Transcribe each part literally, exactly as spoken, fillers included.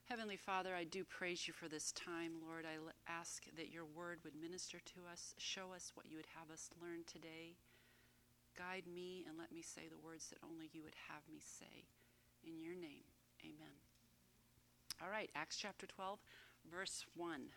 Heavenly Father, I do praise you for this time, Lord. I l- ask that your word would minister to us, show us what you would have us learn today. Guide me and let me say the words that only you would have me say. In your name, amen. All right, Acts chapter twelve, verse one.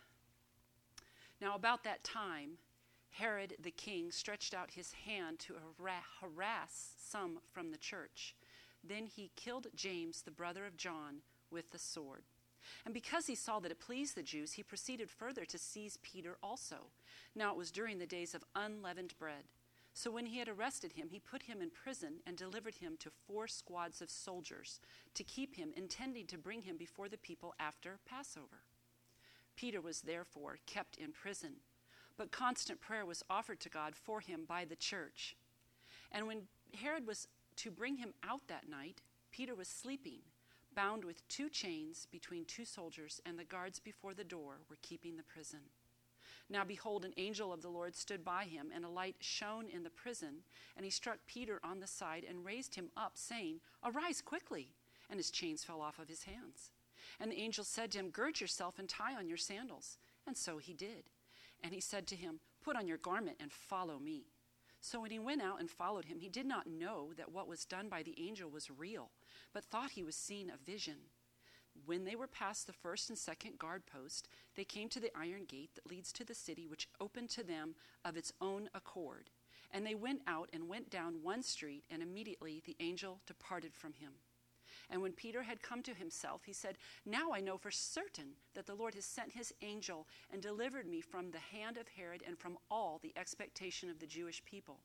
Now about that time, Herod the king stretched out his hand to har- harass some from the church. Then he killed James, the brother of John, with the sword. And because he saw that it pleased the Jews, he proceeded further to seize Peter also. Now it was during the days of unleavened bread. So when he had arrested him, he put him in prison and delivered him to four squads of soldiers to keep him, intending to bring him before the people after Passover. Peter was therefore kept in prison, but constant prayer was offered to God for him by the church. And when Herod was to bring him out that night, Peter was sleeping, bound with two chains between two soldiers, and the guards before the door were keeping the prison. Now behold, an angel of the Lord stood by him, and a light shone in the prison, and he struck Peter on the side and raised him up, saying, "Arise quickly!" And his chains fell off of his hands. And the angel said to him, "Gird yourself and tie on your sandals." And so he did. And he said to him, "Put on your garment and follow me." So when he went out and followed him, he did not know that what was done by the angel was real, but thought he was seeing a vision. When they were past the first and second guard post, they came to the iron gate that leads to the city, which opened to them of its own accord. And they went out and went down one street, and immediately the angel departed from him. And when Peter had come to himself, he said, "Now I know for certain that the Lord has sent his angel and delivered me from the hand of Herod and from all the expectation of the Jewish people."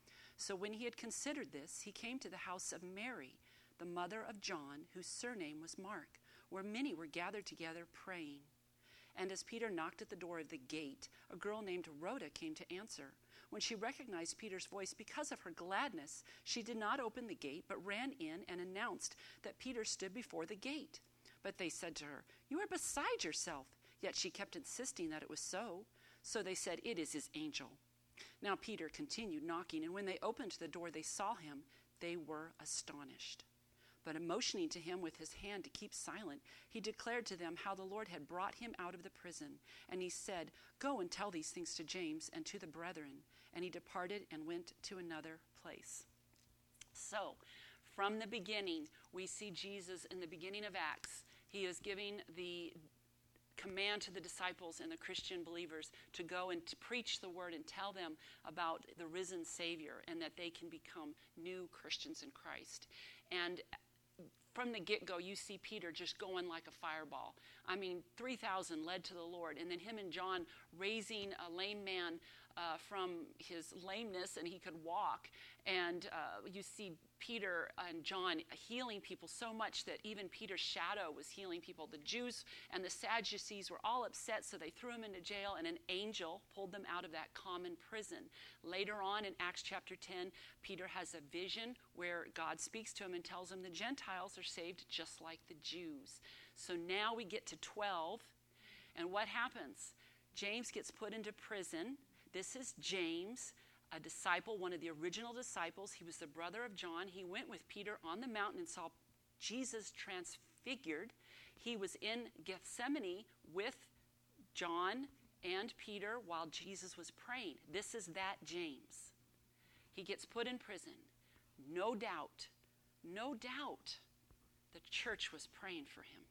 So when he had considered this, he came to the house of Mary, the mother of John, whose surname was Mark, where many were gathered together praying. And as Peter knocked at the door of the gate, a girl named Rhoda came to answer. When she recognized Peter's voice, because of her gladness, she did not open the gate, but ran in and announced that Peter stood before the gate. But they said to her, "You are beside yourself." Yet she kept insisting that it was so. So they said, "It is his angel." Now Peter continued knocking, and when they opened the door, they saw him. They were astonished. But motioning to him with his hand to keep silent, he declared to them how the Lord had brought him out of the prison. And he said, "Go and tell these things to James and to the brethren." And he departed and went to another place. So, from the beginning, we see Jesus in the beginning of Acts. He is giving the command to the disciples and the Christian believers to go and to preach the word and tell them about the risen Savior and that they can become new Christians in Christ. And from the get-go, you see Peter just going like a fireball. I mean, three thousand led to the Lord, and then him and John raising a lame man uh, from his lameness, and he could walk. And uh, you see Peter and John healing people so much that even Peter's shadow was healing people. The Jews and the Sadducees were all upset, so they threw him into jail, and an angel pulled them out of that common prison. Later on in Acts chapter ten, Peter has a vision where God speaks to him and tells him the Gentiles are saved just like the Jews. So now we get to twelve, and what happens? James gets put into prison. This is James, a disciple, one of the original disciples. He was the brother of John. He went with Peter on the mountain and saw Jesus transfigured. He was in Gethsemane with John and Peter while Jesus was praying. This is that James. He gets put in prison. No doubt, no doubt, the church was praying for him.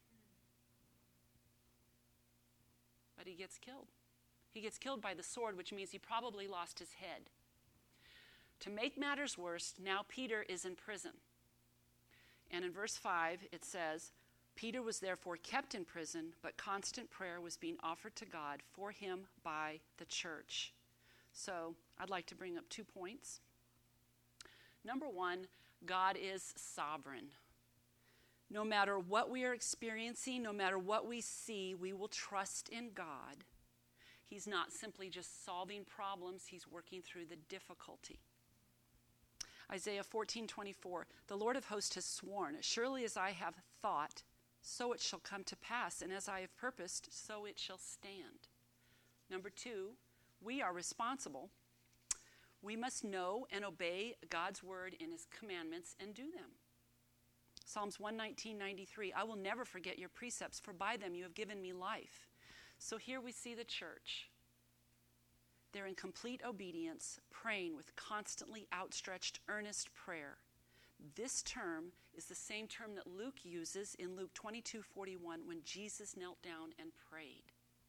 But he gets killed. He gets killed by the sword, which means he probably lost his head. To make matters worse, now Peter is in prison. And in verse five, it says, "Peter was therefore kept in prison, but constant prayer was being offered to God for him by the church." So I'd like to bring up two points. Number one, God is sovereign. No matter what we are experiencing, no matter what we see, we will trust in God. He's not simply just solving problems, he's working through the difficulty. Isaiah fourteen twenty-four, "The Lord of hosts has sworn, surely as I have thought, so it shall come to pass, and as I have purposed, so it shall stand." Number two, we are responsible. We must know and obey God's word and his commandments and do them. Psalms one nineteen, ninety-three, I will never forget your precepts, for by them you have given me life. So here we see the church. They're in complete obedience, praying with constantly outstretched, earnest prayer. This term is the same term that Luke uses in Luke twenty-two forty-one when Jesus knelt down and prayed.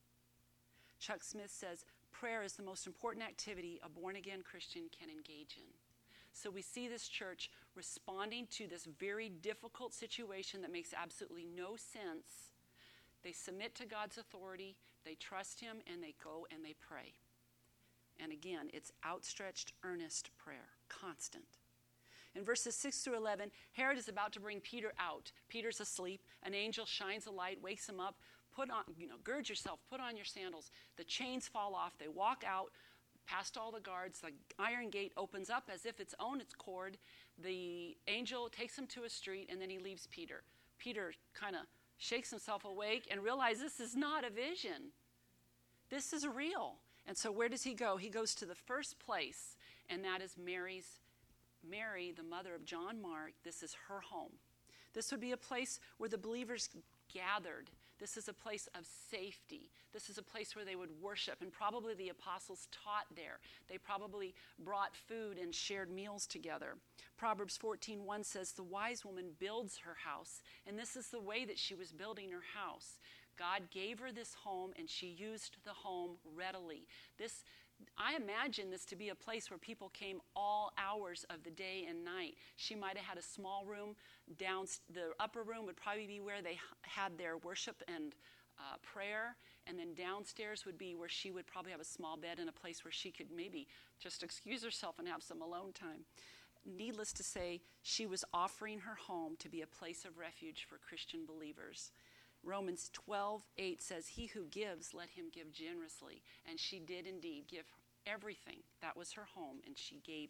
Chuck Smith says, prayer is the most important activity a born-again Christian can engage in. So we see this church responding to this very difficult situation that makes absolutely no sense. They submit to God's authority, they trust him, and they go and they pray. And again, it's outstretched, earnest prayer, constant. In verses six through eleven, Herod is about to bring Peter out. Peter's asleep. An angel shines a light, wakes him up. Put on, you know, gird yourself, put on your sandals. The chains fall off. They walk out past all the guards. The iron gate opens up as if it's own its cord. The angel takes him to a street, and then he leaves Peter. Peter kind of shakes himself awake and realizes this is not a vision. This is real. And so where does he go? He goes to the first place, and that is Mary's. Mary, the mother of John Mark, this is her home. This would be a place where the believers gathered. This is a place of safety. This is a place where they would worship, and probably the apostles taught there. They probably brought food and shared meals together. Proverbs fourteen one says, the wise woman builds her house, and this is the way that she was building her house. God gave her this home, and she used the home readily. This, I imagine this to be a place where people came all hours of the day and night. She might have had a small room. Down, the upper room would probably be where they had their worship and uh, prayer, and then downstairs would be where she would probably have a small bed and a place where she could maybe just excuse herself and have some alone time. Needless to say, she was offering her home to be a place of refuge for Christian believers. Romans twelve eight says, he who gives, let him give generously. And she did indeed give everything. That was her home, and she gave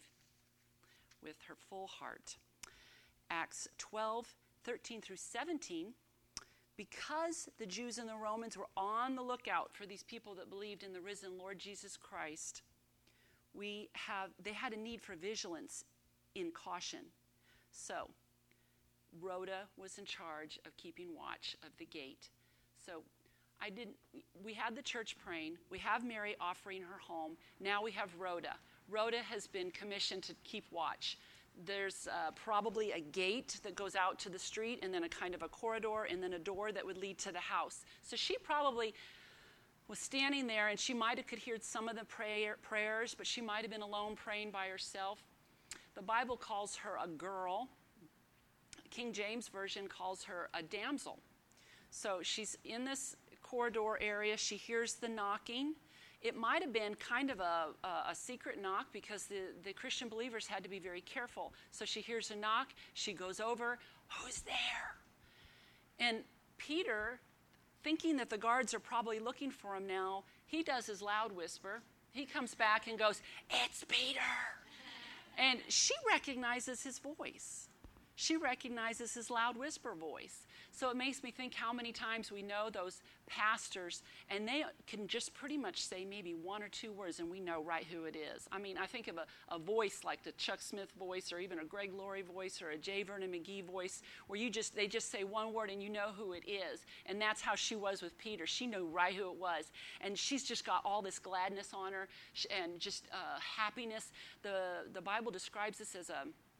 with her full heart. Acts twelve thirteen through seventeen, because the Jews and the Romans were on the lookout for these people that believed in the risen Lord Jesus Christ, we have they had a need for vigilance in caution. So Rhoda was in charge of keeping watch of the gate. So I didn't, we had the church praying. We have Mary offering her home. Now we have Rhoda. Rhoda has been commissioned to keep watch. There's uh, probably a gate that goes out to the street, and then a kind of a corridor, and then a door that would lead to the house. So she probably was standing there, and she might have could hear some of the prayer, prayers, but she might have been alone praying by herself. The Bible calls her a girl. King James Version calls her a damsel. So she's in this corridor area. She hears the knocking. It might have been kind of a, a, a secret knock because the, the Christian believers had to be very careful. So she hears a knock. She goes over. Who's there? And Peter, thinking that the guards are probably looking for him now, he does his loud whisper. He comes back and goes, it's Peter. And she recognizes his voice. She recognizes his loud whisper voice. So it makes me think how many times we know those pastors, and they can just pretty much say maybe one or two words, and we know right who it is. I mean, I think of a, a voice like the Chuck Smith voice, or even a Greg Laurie voice, or a J. Vernon McGee voice, where you just they just say one word and you know who it is. And that's how she was with Peter. She knew right who it was. And she's just got all this gladness on her and just uh, happiness. The, the Bible describes this as a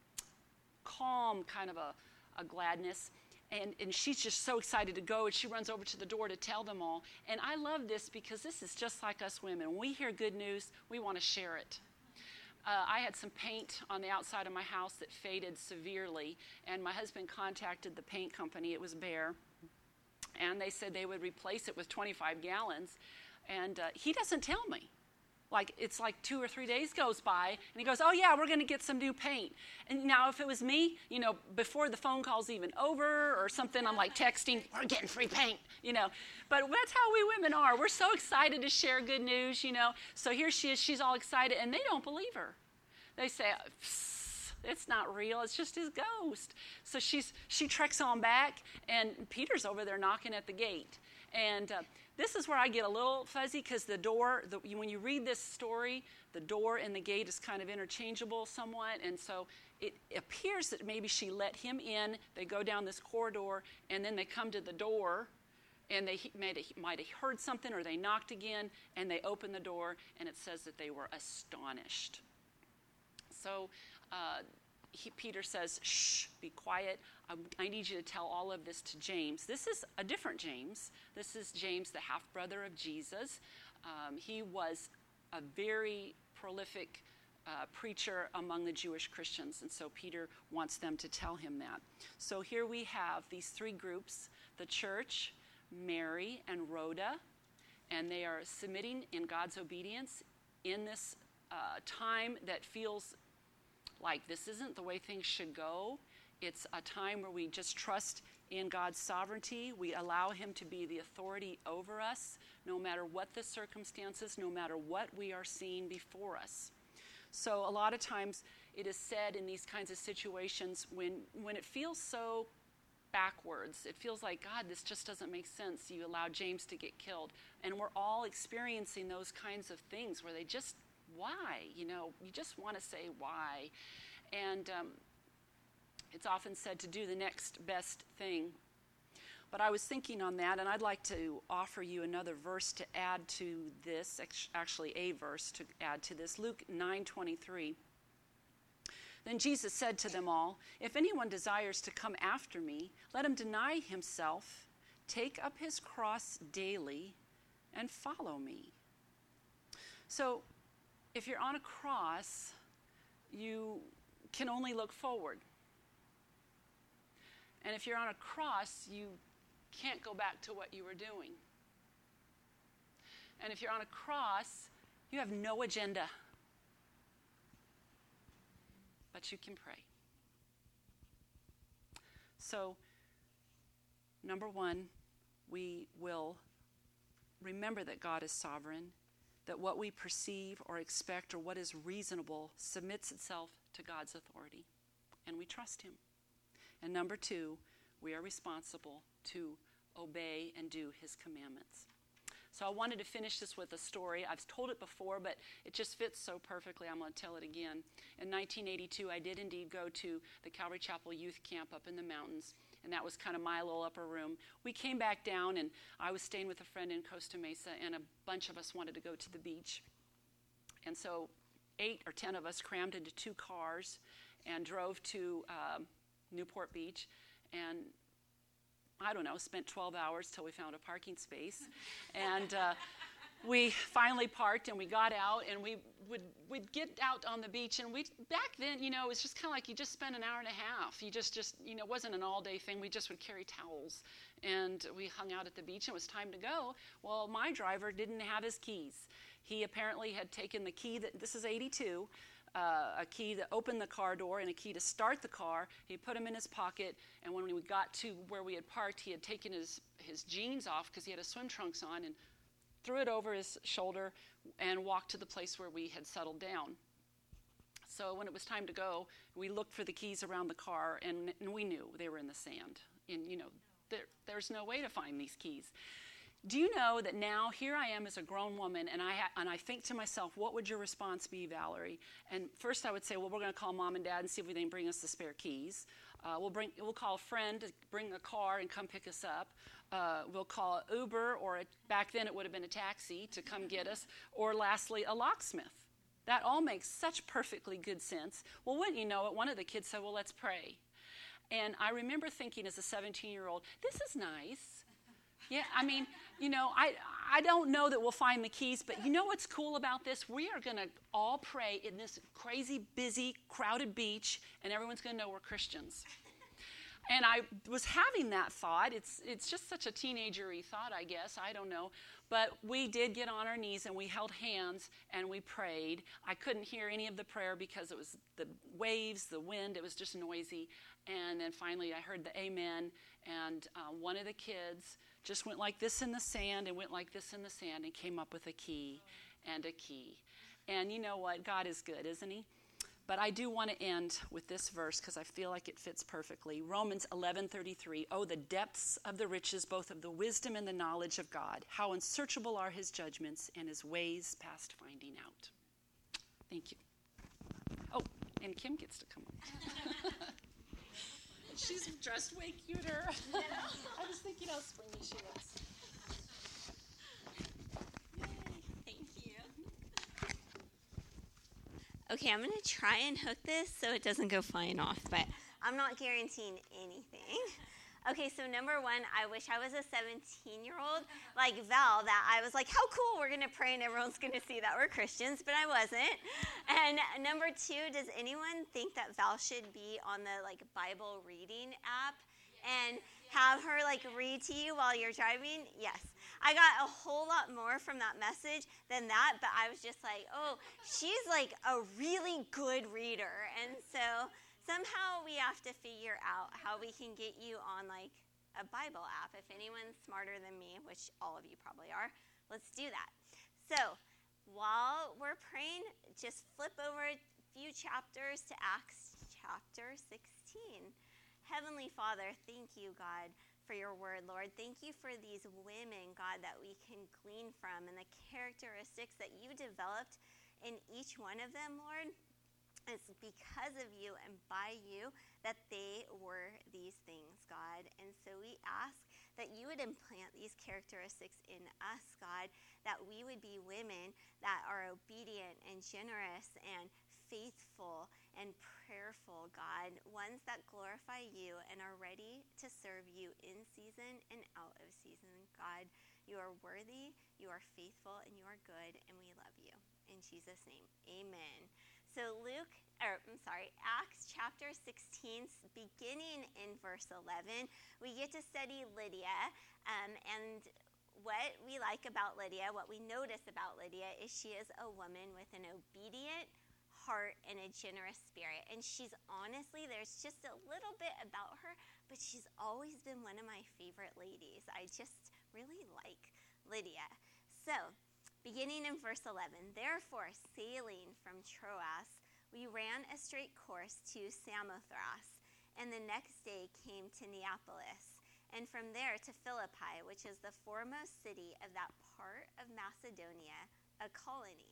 calm kind of a, a gladness. And, and she's just so excited to go, and she runs over to the door to tell them all. And I love this because this is just like us women. When we hear good news, we want to share it. Uh, I had some paint on the outside of my house that faded severely, and my husband contacted the paint company. It was Behr, and they said they would replace it with twenty-five gallons. And uh, he doesn't tell me. Like, it's like two or three days goes by, and he goes, oh, yeah, we're going to get some new paint. And now if it was me, you know, before the phone call's even over or something, I'm like texting, we're getting free paint, you know. But that's how we women are. We're so excited to share good news, you know. So here she is. She's all excited, and they don't believe her. They say, it's not real. It's just his ghost. So she's she treks on back, and Peter's over there knocking at the gate. And uh, this is where I get a little fuzzy, because the door, the, when you read this story, the door and the gate is kind of interchangeable somewhat. And so it appears that maybe she let him in. They go down this corridor, and then they come to the door, and they might have, might have heard something, or they knocked again, and they opened the door, and it says that they were astonished. So uh, he, Peter says, shh, be quiet. I, I need you to tell all of this to James. This is a different James. This is James, the half-brother of Jesus. Um, he was a very prolific uh, preacher among the Jewish Christians, and so Peter wants them to tell him that. So here we have these three groups: the church, Mary, and Rhoda, and they are submitting in God's obedience in this uh, time that feels like this isn't the way things should go. It's a time where we just trust in God's sovereignty. We allow him to be the authority over us, no matter what the circumstances, no matter what we are seeing before us. So a lot of times it is said in these kinds of situations, when, when it feels so backwards, it feels like, God, this just doesn't make sense. You allowed James to get killed. And we're all experiencing those kinds of things where they just, why? You know, you just want to say why. And um, it's often said to do the next best thing. But I was thinking on that, and I'd like to offer you another verse to add to this, actually a verse to add to this. Luke nine twenty-three. Then Jesus said to them all, if anyone desires to come after me, let him deny himself, take up his cross daily, and follow me. So if you're on a cross, you can only look forward. And if you're on a cross, you can't go back to what you were doing. And if you're on a cross, you have no agenda. But you can pray. So, number one, we will remember that God is sovereign, that what we perceive or expect or what is reasonable submits itself to God's authority, and we trust him. And number two, we are responsible to obey and do his commandments. So I wanted to finish this with a story. I've told it before, but it just fits so perfectly. I'm going to tell it again. In nineteen eighty-two, I did indeed go to the Calvary Chapel Youth Camp up in the mountains, and that was kind of my little upper room. We came back down, and I was staying with a friend in Costa Mesa, and a bunch of us wanted to go to the beach. And so eight or ten of us crammed into two cars and drove to uh, Newport Beach, and I don't know, spent twelve hours till we found a parking space. And uh, we finally parked, and we got out, and we would would get out on the beach. And we back then, you know, it was just kind of like you just spent an hour and a half. You just, just, you know, it wasn't an all-day thing. We just would carry towels, and we hung out at the beach, and it was time to go. Well, my driver didn't have his keys. He apparently had taken the key that, this is eighty-two, Uh, a key to open the car door and a key to start the car. He put them in his pocket, and when we got to where we had parked, he had taken his, his jeans off because he had his swim trunks on, and threw it over his shoulder and walked to the place where we had settled down. So when it was time to go, we looked for the keys around the car, and, and we knew they were in the sand. And, you know, there, there's no way to find these keys. Do you know that now here I am as a grown woman, and I ha- and I think to myself, what would your response be, Valerie? And first I would say, well, we're going to call mom and dad and see if they can bring us the spare keys. Uh, we'll bring we'll call a friend to bring a car and come pick us up. Uh, we'll call an Uber, or a, back then it would have been a taxi to come get us. Or lastly, a locksmith. That all makes such perfectly good sense. Well, wouldn't you know it, one of the kids said, well, let's pray. And I remember thinking as a seventeen-year-old, this is nice. Yeah, I mean, you know, I I don't know that we'll find the keys, but you know what's cool about this? We are going to all pray in this crazy, busy, crowded beach, and everyone's going to know we're Christians. And I was having that thought. It's it's just such a teenager-y thought, I guess. I don't know. But we did get on our knees, and we held hands, and we prayed. I couldn't hear any of the prayer because it was the waves, the wind. It was just noisy. And then finally I heard the amen, and uh, one of the kids just went like this in the sand and went like this in the sand and came up with a key and a key. And you know what? God is good, isn't he? But I do want to end with this verse because I feel like it fits perfectly. Romans eleven thirty-three. Oh, the depths of the riches, both of the wisdom and the knowledge of God. How unsearchable are his judgments and his ways past finding out. Thank you. Oh, and Kim gets to come up. She's dressed way cuter. I was thinking how springy she was. Okay, I'm going to try and hook this so it doesn't go flying off, but I'm not guaranteeing anything. Okay, so number one, I wish I was a seventeen-year-old like Val, that I was like, how cool, we're going to pray and everyone's going to see that we're Christians, but I wasn't. And number two, does anyone think that Val should be on the like Bible reading app and have her like read to you while you're driving? Yes. I got a whole lot more from that message than that, but I was just like, oh, she's like a really good reader. And so somehow we have to figure out how we can get you on like a Bible app. If anyone's smarter than me, which all of you probably are, let's do that. So while we're praying, just flip over a few chapters to Acts chapter sixteen. Heavenly Father, thank you, God, for your word, Lord. Thank you for these women, God, that we can glean from and the characteristics that you developed in each one of them, Lord. It's because of you and by you that they were these things, God. And so we ask that you would implant these characteristics in us, God, that we would be women that are obedient and generous and faithful and prayerful, God, ones that glorify you and are ready to serve you in season and out of season. God, you are worthy, you are faithful, and you are good, and we love you. In Jesus' name, amen. So Luke, or I'm sorry, Acts chapter sixteen, beginning in verse eleven, we get to study Lydia, um, and what we like about Lydia, what we notice about Lydia, is she is a woman with an obedient heart and a generous spirit. And she's honestly, there's just a little bit about her, but she's always been one of my favorite ladies. I just really like Lydia. So, beginning in verse eleven, therefore, sailing from Troas, we ran a straight course to Samothrace, and the next day came to Neapolis, and from there to Philippi, which is the foremost city of that part of Macedonia, a colony.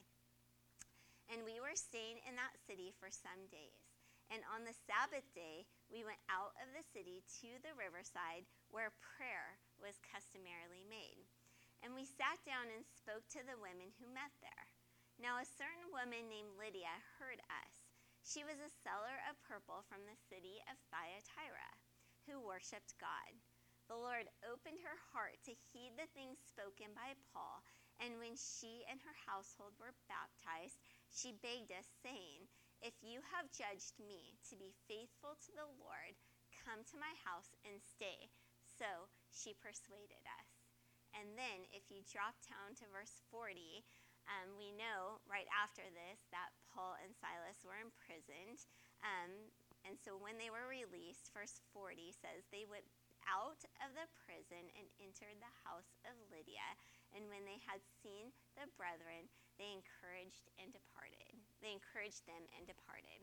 And we were staying in that city for some days. And on the Sabbath day, we went out of the city to the riverside where prayer was customarily made. And we sat down and spoke to the women who met there. Now a certain woman named Lydia heard us. She was a seller of purple from the city of Thyatira, who worshipped God. The Lord opened her heart to heed the things spoken by Paul, and when she and her household were baptized, she begged us, saying, if you have judged me to be faithful to the Lord, come to my house and stay. So she persuaded us. And then if you drop down to verse forty, um, we know right after this that Paul and Silas were imprisoned. Um, and so when they were released, verse forty says they went out of the prison and entered the house of Lydia. And when they had seen the brethren, they encouraged and departed. They encouraged them and departed.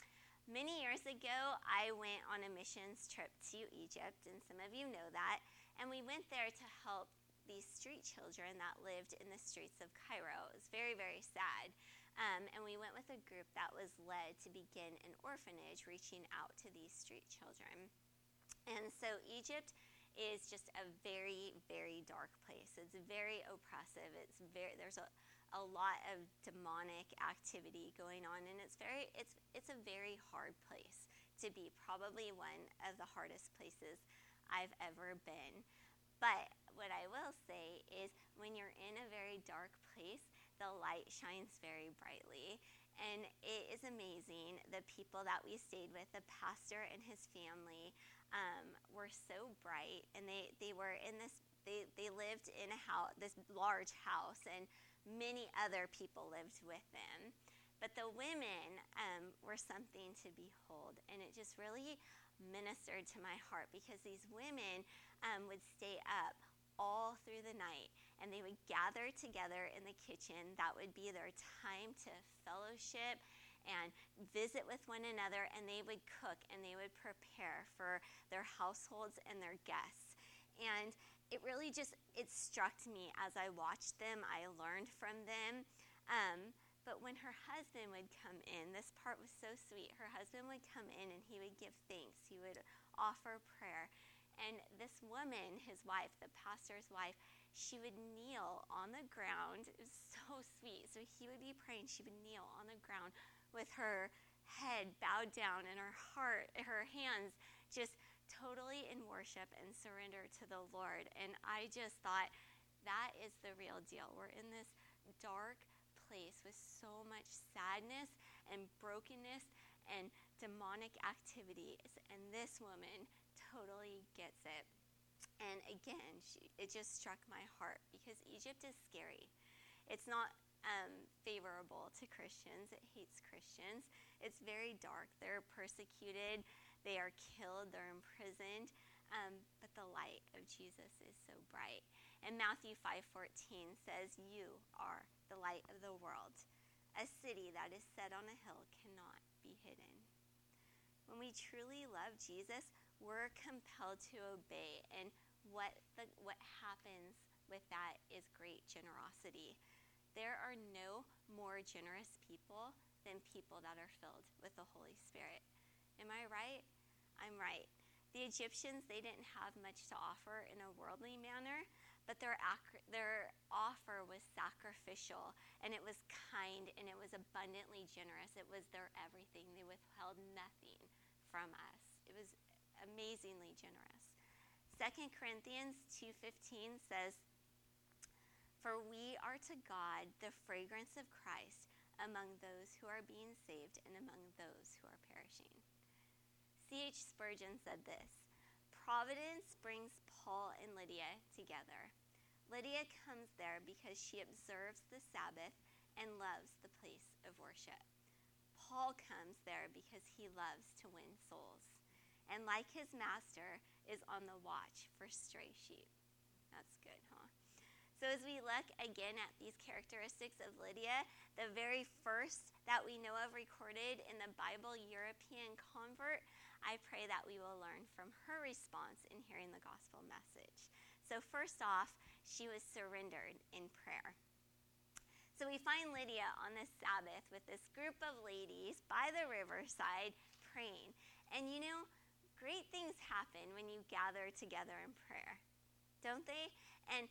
Many years ago, I went on a missions trip to Egypt, and some of you know that. And we went there to help these street children that lived in the streets of Cairo. It was very, very sad. Um, and we went with a group that was led to begin an orphanage reaching out to these street children. And so Egypt is just a very, very dark place. It's very oppressive. It's very there's a, a lot of demonic activity going on, and it's very it's it's a very hard place to be. Probably one of the hardest places I've ever been. But what I will say is when you're in a very dark place, the light shines very brightly. And it is amazing. The people that we stayed with, the pastor and his family, um, were so bright. And they, they were in this, they, they lived in a house, this large house, and many other people lived with them. But the women um, were something to behold. And it just really ministered to my heart because these women um, would stay up all through the night, and they would gather together in the kitchen. That would be their time to fellowship and visit with one another, and they would cook and they would prepare for their households and their guests. And it really just, it struck me as I watched them. I learned from them. Um, but when her husband would come in, this part was so sweet. Her husband would come in and he would give thanks. He would offer prayer. And this woman, his wife, the pastor's wife, she would kneel on the ground. It was so sweet. So he would be praying. She would kneel on the ground with her head bowed down and her heart, her hands just totally in worship and surrender to the Lord. And I just thought, that is the real deal. We're in this dark place with so much sadness and brokenness and demonic activities. And this woman totally gets it. And again, she, it just struck my heart because Egypt is scary. It's not um, favorable to Christians. It hates Christians. It's very dark. They're persecuted. They are killed. They're imprisoned. Um, but the light of Jesus is so bright. And Matthew five fourteen says, "You are the light of the world. A city that is set on a hill cannot be hidden." When we truly love Jesus, we're compelled to obey, and what the, what happens with that is great generosity. There are no more generous people than people that are filled with the Holy Spirit. Am I right? I'm right. The Egyptians, they didn't have much to offer in a worldly manner, but their ac- their offer was sacrificial, and it was kind, and it was abundantly generous. It was their everything. They withheld nothing from us. It was amazingly generous. Second Corinthians two fifteen says, "For we are to God the fragrance of Christ among those who are being saved and among those who are perishing." C H Spurgeon said this, "Providence brings Paul and Lydia together. Lydia comes there because she observes the Sabbath and loves the place of worship. Paul comes there because he loves to win souls, and like his master, is on the watch for stray sheep." That's good, huh? So as we look again at these characteristics of Lydia, the very first that we know of recorded in the Bible, European convert, I pray that we will learn from her response in hearing the gospel message. So first off, she was surrendered in prayer. So we find Lydia on the Sabbath with this group of ladies by the riverside praying. And you know, great things happen when you gather together in prayer, don't they? And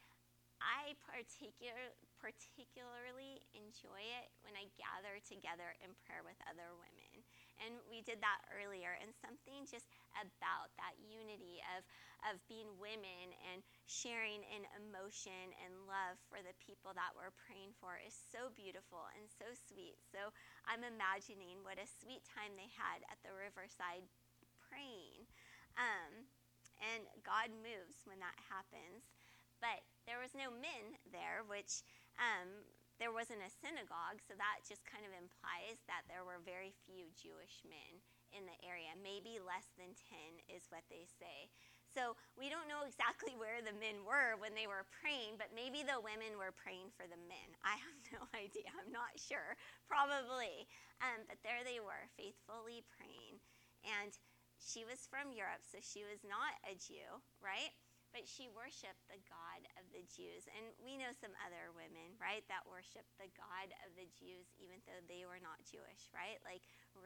I particular, particularly enjoy it when I gather together in prayer with other women. And we did that earlier, and something just about that unity of, of being women and sharing in emotion and love for the people that we're praying for is so beautiful and so sweet. So I'm imagining what a sweet time they had at the riverside praying. Um, and God moves when that happens. But there was no men there, which um, there wasn't a synagogue, so that just kind of implies that there were very few Jewish men in the area. Maybe less than ten is what they say. So we don't know exactly where the men were when they were praying, but maybe the women were praying for the men. I have no idea. I'm not sure. Probably. Um, but there they were, faithfully praying. And she was from Europe, so she was not a Jew, right? But she worshiped the God of the Jews. And we know some other women, right, that worshiped the God of the Jews even though they were not Jewish, right? Like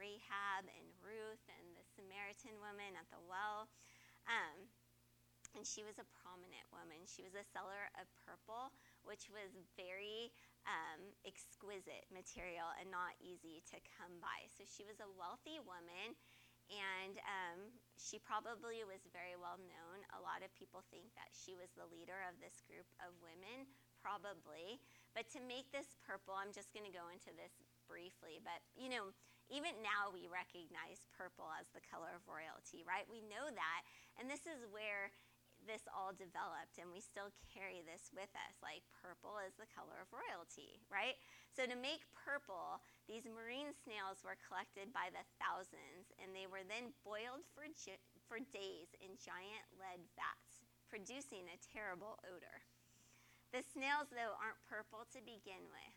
Rahab and Ruth and the Samaritan woman at the well. Um, and she was a prominent woman. She was a seller of purple, which was very um, exquisite material and not easy to come by. So she was a wealthy woman. And um, she probably was very well known. A lot of people think that she was the leader of this group of women, probably. But to make this purple, I'm just going to go into this briefly. But, you know, even now we recognize purple as the color of royalty, right? We know that. And this is where this all developed, and we still carry this with us. Like, purple is the color of royalty, right? So to make purple, these marine snails were collected by the thousands, and they were then boiled for gi- for days in giant lead vats, producing a terrible odor. The snails, though, aren't purple to begin with.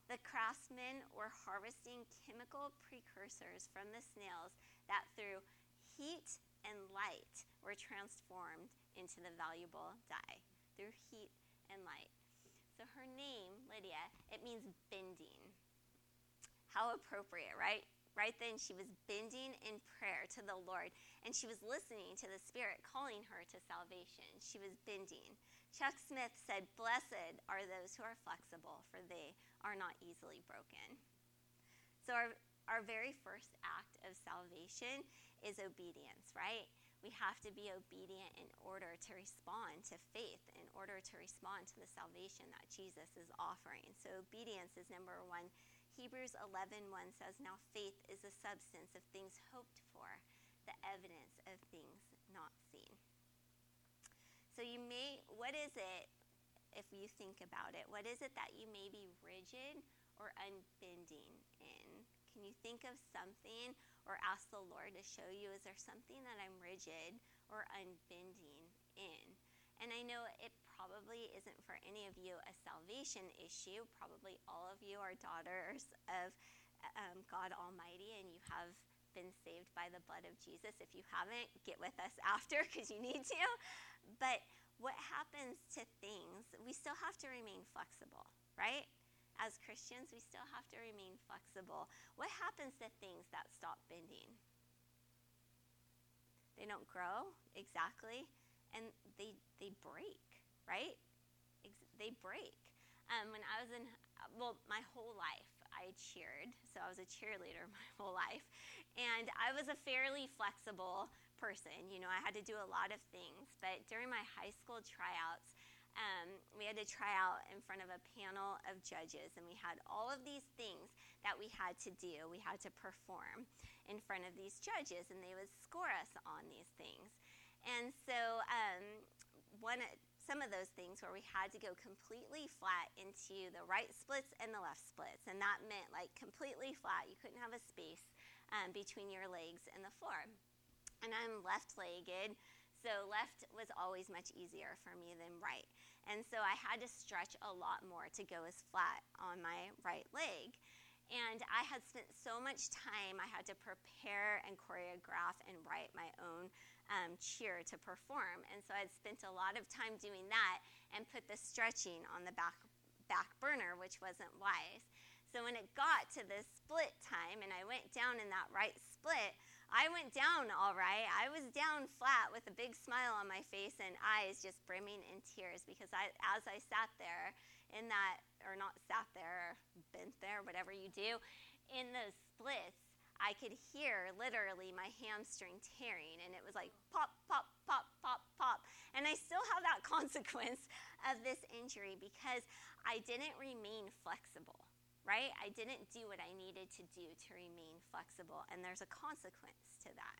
The craftsmen were harvesting chemical precursors from the snails that through heat and light were transformed into the valuable dye. Through heat and light. So her name, Lydia, it means bending. How appropriate, right? Right then she was bending in prayer to the Lord, and she was listening to the Spirit calling her to salvation. She was bending. Chuck Smith said, "Blessed are those who are flexible, for they are not easily broken." So our, our very first act of salvation is obedience, right? We have to be obedient in order to respond to faith, in order to respond to the salvation that Jesus is offering. So obedience is number one. Hebrews eleven one says, "Now faith is the substance of things hoped for, the evidence of things not seen." So you may, what is it, if you think about it, what is it that you may be rigid or unbending in? Can you think of something or ask the Lord to show you, is there something that I'm rigid or unbending in? And I know it probably isn't for any of you a salvation issue. Probably all of you are daughters of um, God Almighty, and you have been saved by the blood of Jesus. If you haven't, get with us after because you need to. But what happens to things, we still have to remain flexible, right? As Christians, we still have to remain flexible. What happens to things that stop bending? They don't grow, exactly, and they they break, right? Ex- they break. Um, when I was in, well, my whole life, I cheered, so I was a cheerleader my whole life, and I was a fairly flexible person. You know, I had to do a lot of things, but during my high school tryouts, Um, we had to try out in front of a panel of judges, and we had all of these things that we had to do. We had to perform in front of these judges, and they would score us on these things. And so um, one, some of those things where we had to go completely flat into the right splits and the left splits, and that meant like completely flat. You couldn't have a space um, between your legs and the floor. And I'm left-legged, so left was always much easier for me than right. And so I had to stretch a lot more to go as flat on my right leg. And I had spent so much time, I had to prepare and choreograph and write my own um, cheer to perform. And so I'd spent a lot of time doing that and put the stretching on the back, back burner, which wasn't wise. So when it got to the split time and I went down in that right split, I went down all right. I was down flat with a big smile on my face and eyes just brimming in tears because I, as I sat there in that, or not sat there, or bent there, whatever you do, in those splits, I could hear literally my hamstring tearing, and it was like pop, pop, pop, pop, pop. And I still have that consequence of this injury because I didn't remain flexible. Right? I didn't do what I needed to do to remain flexible, and there's a consequence to that.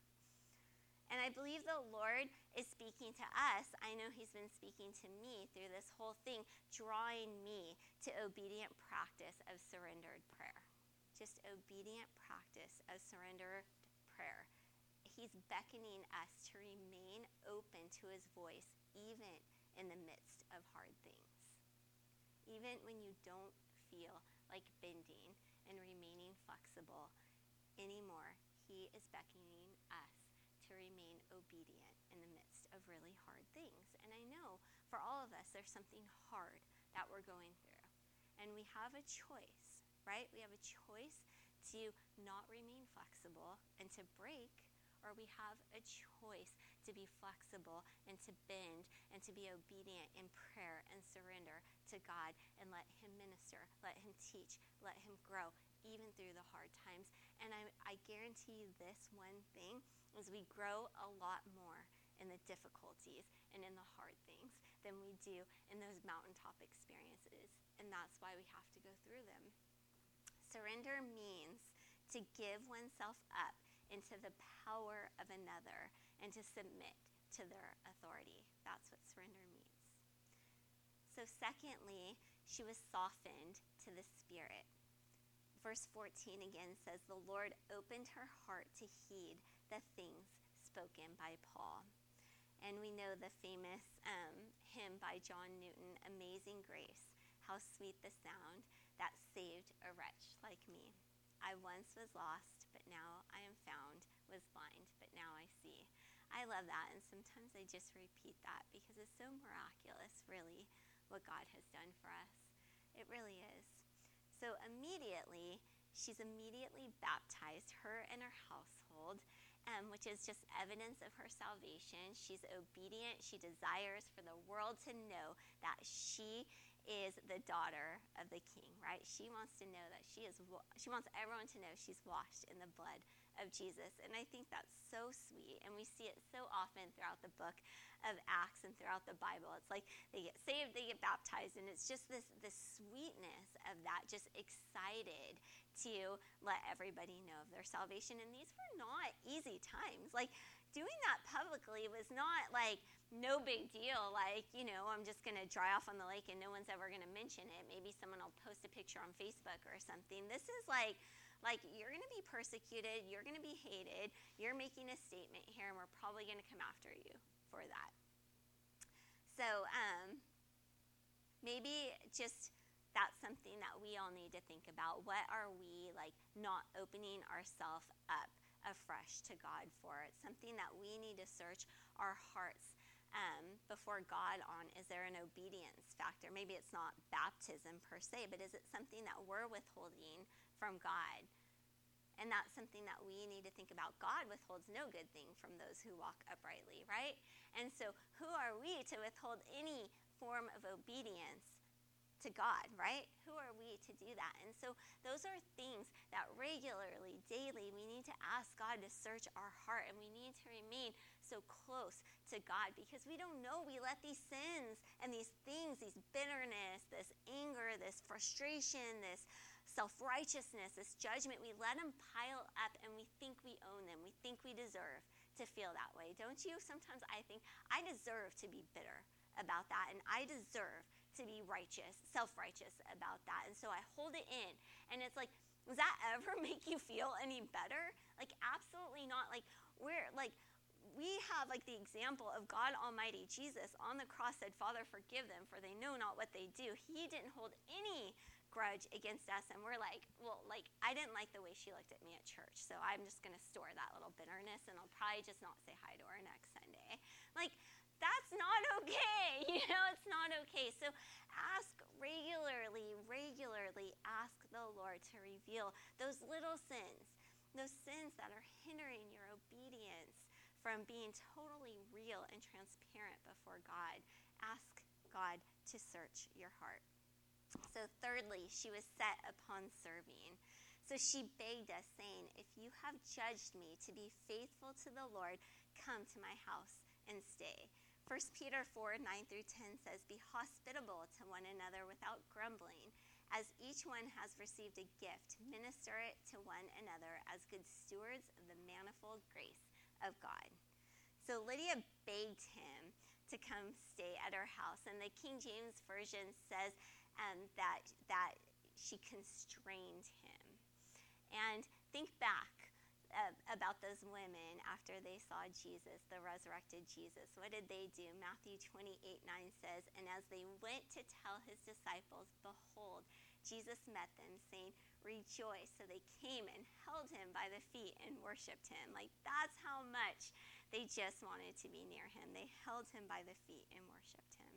And I believe the Lord is speaking to us. I know he's been speaking to me through this whole thing, drawing me to obedient practice of surrendered prayer. Just obedient practice of surrendered prayer. He's beckoning us to remain open to his voice, even in the midst of hard things. Even when you don't feel like bending and remaining flexible anymore, he is beckoning us to remain obedient in the midst of really hard things. And I know for all of us, there's something hard that we're going through. And we have a choice, right? We have a choice to not remain flexible and to break, or we have a choice to be flexible and to bend and to be obedient in prayer and surrender to God and let him minister, let him teach, let him grow, even through the hard times. And I, I guarantee you this one thing is we grow a lot more in the difficulties and in the hard things than we do in those mountaintop experiences. And that's why we have to go through them. Surrender means to give oneself up into the power of another and to submit to their authority. That's what surrender means. So secondly, she was softened to the Spirit. Verse fourteen again says, the Lord opened her heart to heed the things spoken by Paul. And we know the famous um, hymn by John Newton, Amazing Grace, how sweet the sound that saved a wretch like me. I once was lost, but now I am found, was blind, but now I see. I love that, and sometimes I just repeat that because it's so miraculous, really, what God has done for us. It really is. So immediately, she's immediately baptized, her and her household, um, which is just evidence of her salvation. She's obedient. She desires for the world to know that she is the daughter of the King, right? She wants to know that she is, she wants everyone to know she's washed in the blood of Jesus. And I think that's so sweet. And we see it so often throughout the book of Acts and throughout the Bible. It's like they get saved, they get baptized, and it's just this, this sweetness of that, just excited to let everybody know of their salvation. And these were not easy times. Like, doing that publicly was not like no big deal. Like, you know, I'm just going to dry off on the lake and no one's ever going to mention it. Maybe someone will post a picture on Facebook or something. This is like, like you're going to be persecuted. You're going to be hated. You're making a statement here, and we're probably going to come after you for that. So um, maybe just that's something that we all need to think about. What are we like not opening ourselves up afresh to God for? It's something that we need to search our hearts um, before God on. Is there an obedience factor? Maybe it's not baptism per se, but is it something that we're withholding from God? And that's something that we need to think about. God withholds no good thing from those who walk uprightly, right? And so who are we to withhold any form of obedience to God, right? Who are we to do that? And so those are things that regularly, daily, we need to ask God to search our heart, and we need to remain so close to God because we don't know. We let these sins and these things, these bitterness, this anger, this frustration, this self-righteousness, this judgment, we let them pile up, and we think we own them. We think we deserve to feel that way. Don't you? Sometimes I think I deserve to be bitter about that, and I deserve to be righteous, self-righteous about that. And so I hold it in. And it's like, does that ever make you feel any better? Like, absolutely not. Like, we're like, we have like the example of God Almighty. Jesus on the cross said, Father, forgive them, for they know not what they do. He didn't hold any grudge against us. And we're like, well, like, I didn't like the way she looked at me at church, so I'm just going to store that little bitterness, and I'll probably just not say hi to her next Sunday. Like, that's not okay. You know, it's not okay. So ask regularly, regularly ask the Lord to reveal those little sins, those sins that are hindering your obedience from being totally real and transparent before God. Ask God to search your heart. So thirdly, she was set upon serving. So she begged us, saying, if you have judged me to be faithful to the Lord, come to my house and stay. First Peter four, nine through ten says, be hospitable to one another without grumbling. As each one has received a gift, minister it to one another as good stewards of the manifold grace of God. So Lydia begged him to come stay at her house. And the King James Version says um, that, that she constrained him. And think back uh, about those women after they saw Jesus, the resurrected Jesus. What did they do? Matthew twenty-eight, nine says, and as they went to tell his disciples, behold, Jesus met them, saying, rejoice. So they came and held him by the feet and worshiped him. Like, that's how much they just wanted to be near him. They held him by the feet and worshiped him.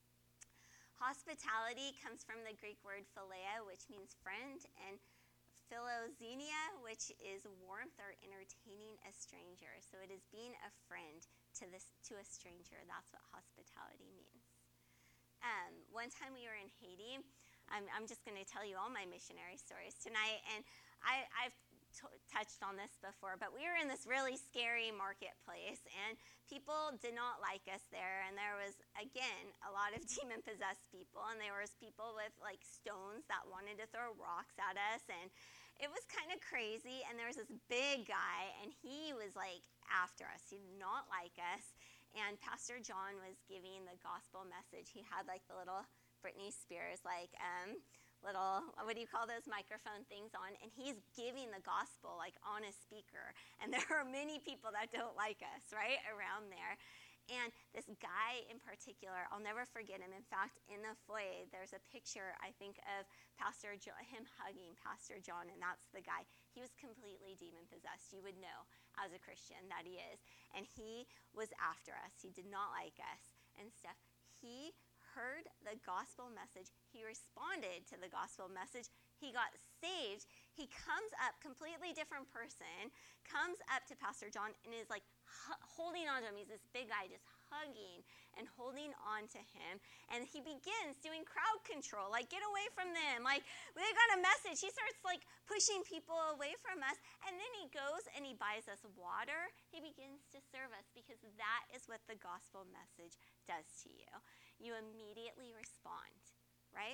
Hospitality comes from the Greek word philia, which means friend, and philoxenia, which is warmth or entertaining a stranger. So it is being a friend to this to a stranger. That's what hospitality means. Um, one time we were in Haiti. I'm, I'm just going to tell you all my missionary stories tonight, and I, I've t- touched on this before, but we were in this really scary marketplace, and people did not like us there, and there was, again, a lot of demon-possessed people, and there was people with, like, stones that wanted to throw rocks at us, and it was kind of crazy, and there was this big guy, and he was, like, after us. He did not like us, and Pastor John was giving the gospel message. He had, like, the little Britney Spears, like, um, little, what do you call those microphone things on? And he's giving the gospel, like, on a speaker. And there are many people that don't like us, right, around there. And this guy in particular, I'll never forget him. In fact, in the foyer, there's a picture, I think, of Pastor jo- him hugging Pastor John, and that's the guy. He was completely demon-possessed. You would know as a Christian that he is. And he was after us. He did not like us and stuff. He heard the gospel message. He responded to the gospel message. He got saved. He comes up, completely different person, comes up to Pastor John and is like hu- holding on to him. He's this big guy just hugging and holding on to him. And he begins doing crowd control, like, get away from them. Like, they got a message. He starts like pushing people away from us. And then he goes and he buys us water. He begins to serve us because that is what the gospel message does to you. You immediately respond, right?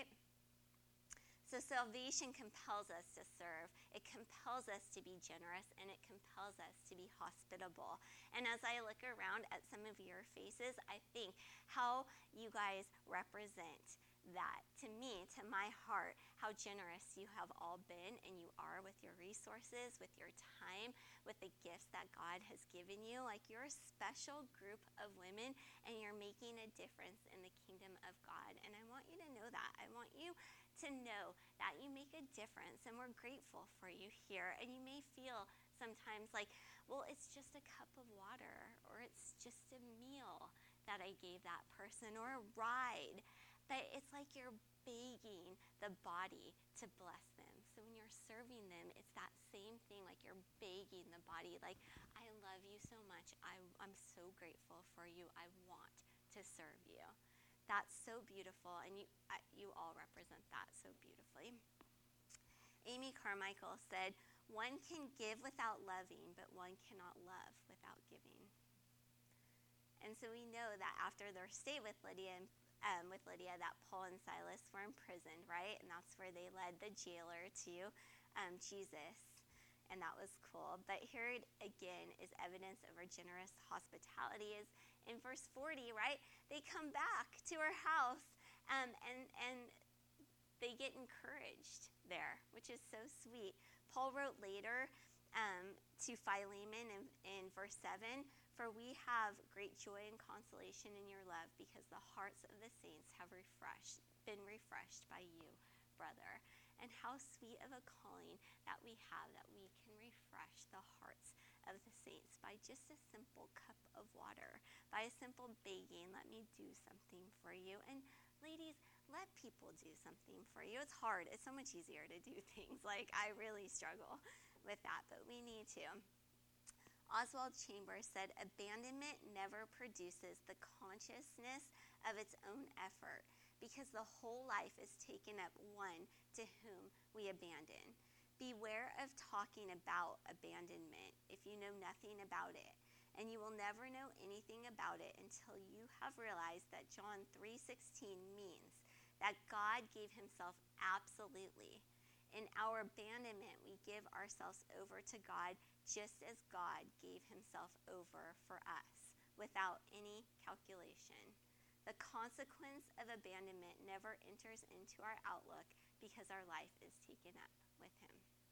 So salvation compels us to serve. It compels us to be generous, and it compels us to be hospitable. And as I look around at some of your faces, I think how you guys represent that to me, to my heart, how generous you have all been and you are with your resources, with your time, with the gifts that God has given you. Like, you're a special group of women, and you're making a difference in the kingdom of God. And I want you to know that. I want you to know that you make a difference, and we're grateful for you here. And you may feel sometimes like, well, it's just a cup of water, or it's just a meal that I gave that person, or a ride. But it's like you're begging the body to bless them. So when you're serving them, it's that same thing, like you're begging the body, like, I love you so much. I, I'm so grateful for you. I want to serve you. That's so beautiful, and you uh, you all represent that so beautifully. Amy Carmichael said, one can give without loving, but one cannot love without giving. And so we know that after their stay with Lydia and Um, with Lydia, that Paul and Silas were imprisoned, right? And that's where they led the jailer to um, Jesus. And that was cool. But here again is evidence of our generous hospitality is in verse forty, right? They come back to her house um, and, and they get encouraged there, which is so sweet. Paul wrote later um, to Philemon in, in verse seven, for we have great joy and consolation in your love, because the hearts of the saints have refreshed, been refreshed by you, brother. And how sweet of a calling that we have, that we can refresh the hearts of the saints by just a simple cup of water, by a simple begging, let me do something for you. And ladies, let people do something for you. It's hard. It's so much easier to do things. Like, I really struggle with that, but we need to. Oswald Chambers said, abandonment never produces the consciousness of its own effort, because the whole life is taken up one to whom we abandon. Beware of talking about abandonment if you know nothing about it, and you will never know anything about it until you have realized that John three sixteen means that God gave himself absolutely. In our abandonment, we give ourselves over to God, just as God gave himself over for us, without any calculation. The consequence of abandonment never enters into our outlook, because our life is taken up with him.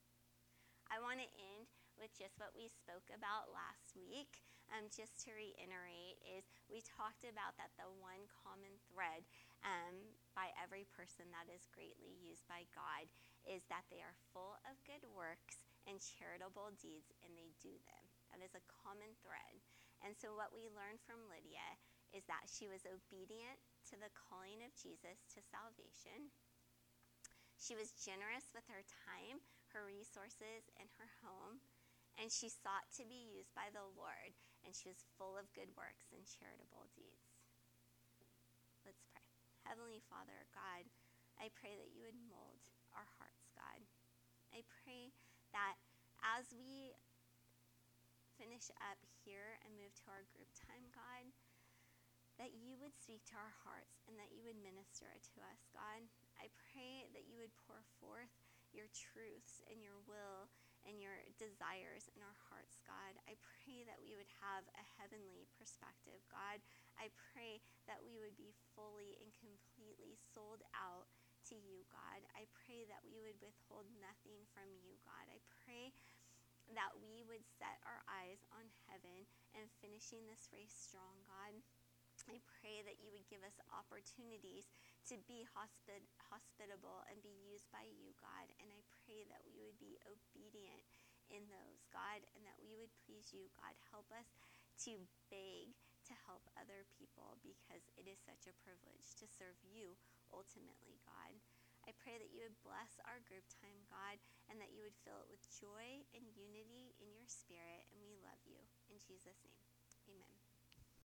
I want to end with just what we spoke about last week. Um, just to reiterate, is we talked about that the one common thread um, by every person that is greatly used by God is that they are full of good works and charitable deeds, and they do them. That is a common thread. And so what we learned from Lydia is that she was obedient to the calling of Jesus to salvation. She was generous with her time, her resources, and her home. And she sought to be used by the Lord, and she was full of good works and charitable deeds. Let's pray. Heavenly Father, God, I pray that you would mold our hearts, God. I pray that as we finish up here and move to our group time, God, that you would speak to our hearts and that you would minister to us, God. I pray that you would pour forth your truths and your will and your desires in our hearts, God. I pray that we would have a heavenly perspective, God. I pray that we would be fully and completely sold out to you, God. I pray that we would withhold nothing from you, God. I pray that we would set our eyes on heaven and finishing this race strong, God. I pray that you would give us opportunities to be hospit- hospitable and be used by you, God. And I pray that we would be obedient in those, God, and that we would please you, God. Help us to beg to help other people, because it is such a privilege to serve you ultimately, God. I pray that you would bless our group time, God, and that you would fill it with joy and unity in your spirit. And we love you. In Jesus' name.